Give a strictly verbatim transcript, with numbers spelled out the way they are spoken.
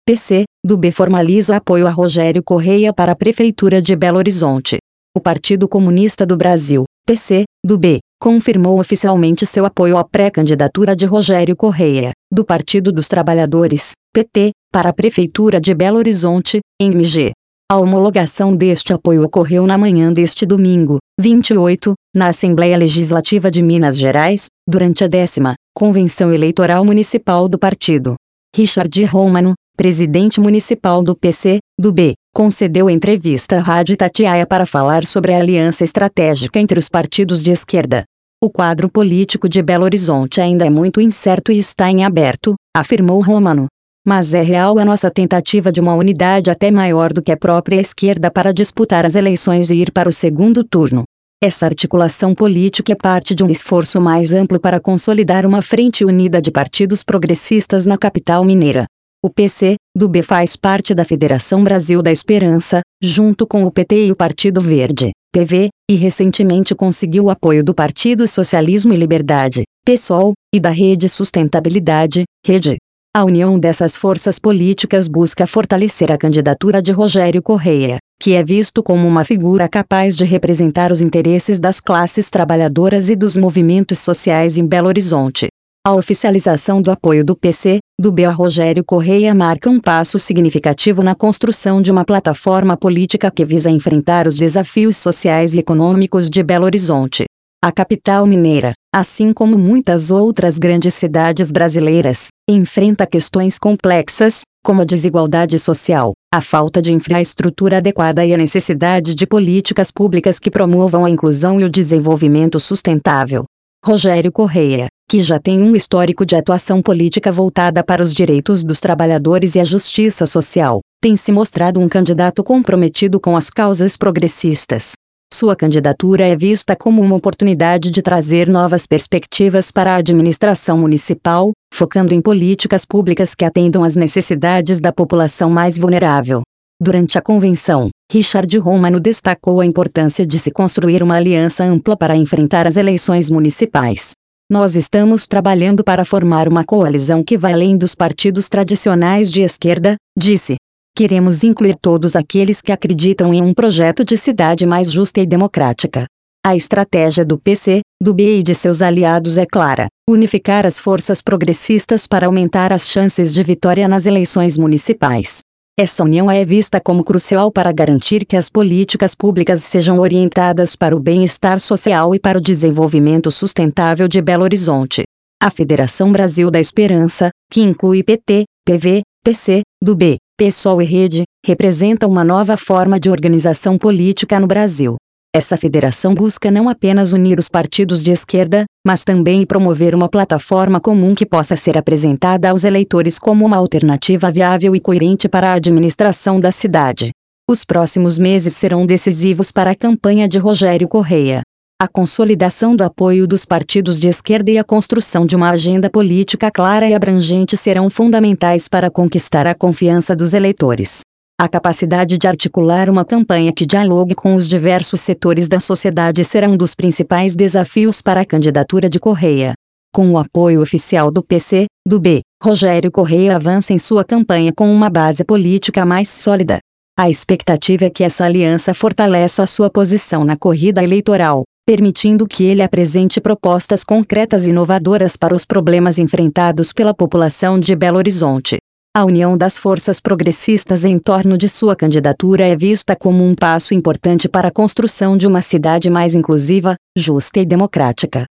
P C, do B formaliza apoio a Rogério Correia para a Prefeitura de Belo Horizonte. O Partido Comunista do Brasil, P C, do B, confirmou oficialmente seu apoio à pré-candidatura de Rogério Correia, do Partido dos Trabalhadores, P T, para a Prefeitura de Belo Horizonte, em M G. A homologação deste apoio ocorreu na manhã deste domingo, vinte e oito, na Assembleia Legislativa de Minas Gerais, durante a décima Convenção Eleitoral Municipal do partido. Richard Romano, presidente municipal do P C, do B, concedeu entrevista à Rádio Itatiaia para falar sobre a aliança estratégica entre os partidos de esquerda. O quadro político de Belo Horizonte ainda é muito incerto e está em aberto, afirmou Romano. Mas é real a nossa tentativa de uma unidade até maior do que a própria esquerda para disputar as eleições e ir para o segundo turno. Essa articulação política é parte de um esforço mais amplo para consolidar uma frente unida de partidos progressistas na capital mineira. O P C, do B faz parte da Federação Brasil da Esperança, junto com o P T e o Partido Verde, P V, e recentemente conseguiu o apoio do Partido Socialismo e Liberdade, PSOL, e da Rede Sustentabilidade, Rede. A união dessas forças políticas busca fortalecer a candidatura de Rogério Correia, que é visto como uma figura capaz de representar os interesses das classes trabalhadoras e dos movimentos sociais em Belo Horizonte. A oficialização do apoio do P C, do B a Rogério Correia marca um passo significativo na construção de uma plataforma política que visa enfrentar os desafios sociais e econômicos de Belo Horizonte. A capital mineira, assim como muitas outras grandes cidades brasileiras, enfrenta questões complexas, como a desigualdade social, a falta de infraestrutura adequada e a necessidade de políticas públicas que promovam a inclusão e o desenvolvimento sustentável. Rogério Correia, que já tem um histórico de atuação política voltada para os direitos dos trabalhadores e a justiça social, tem se mostrado um candidato comprometido com as causas progressistas. Sua candidatura é vista como uma oportunidade de trazer novas perspectivas para a administração municipal, focando em políticas públicas que atendam às necessidades da população mais vulnerável. Durante a convenção, Richard Romano destacou a importância de se construir uma aliança ampla para enfrentar as eleições municipais. Nós estamos trabalhando para formar uma coalizão que vai além dos partidos tradicionais de esquerda, disse. Queremos incluir todos aqueles que acreditam em um projeto de cidade mais justa e democrática. A estratégia do P C, do B e de seus aliados é clara: unificar as forças progressistas para aumentar as chances de vitória nas eleições municipais. Essa união é vista como crucial para garantir que as políticas públicas sejam orientadas para o bem-estar social e para o desenvolvimento sustentável de Belo Horizonte. A Federação Brasil da Esperança, que inclui P T, P V, P C, do B, PSOL e Rede, representa uma nova forma de organização política no Brasil. Essa federação busca não apenas unir os partidos de esquerda, mas também promover uma plataforma comum que possa ser apresentada aos eleitores como uma alternativa viável e coerente para a administração da cidade. Os próximos meses serão decisivos para a campanha de Rogério Correia. A consolidação do apoio dos partidos de esquerda e a construção de uma agenda política clara e abrangente serão fundamentais para conquistar a confiança dos eleitores. A capacidade de articular uma campanha que dialogue com os diversos setores da sociedade será um dos principais desafios para a candidatura de Correia. Com o apoio oficial do P C, do B, Rogério Correia avança em sua campanha com uma base política mais sólida. A expectativa é que essa aliança fortaleça a sua posição na corrida eleitoral, permitindo que ele apresente propostas concretas e inovadoras para os problemas enfrentados pela população de Belo Horizonte. A união das forças progressistas em torno de sua candidatura é vista como um passo importante para a construção de uma cidade mais inclusiva, justa e democrática.